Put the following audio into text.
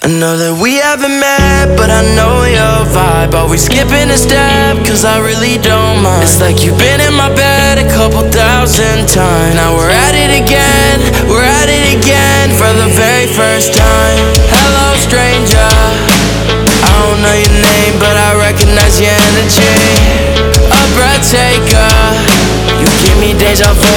I know that we haven't met, but I know your vibe. Always skipping a step, cause I really don't mind. It's like you've been in my bed a couple thousand times. Now we're at it again, for the very first time. Hello stranger, I don't know your name, but I recognize your energy. A breath taker, you give me deja vu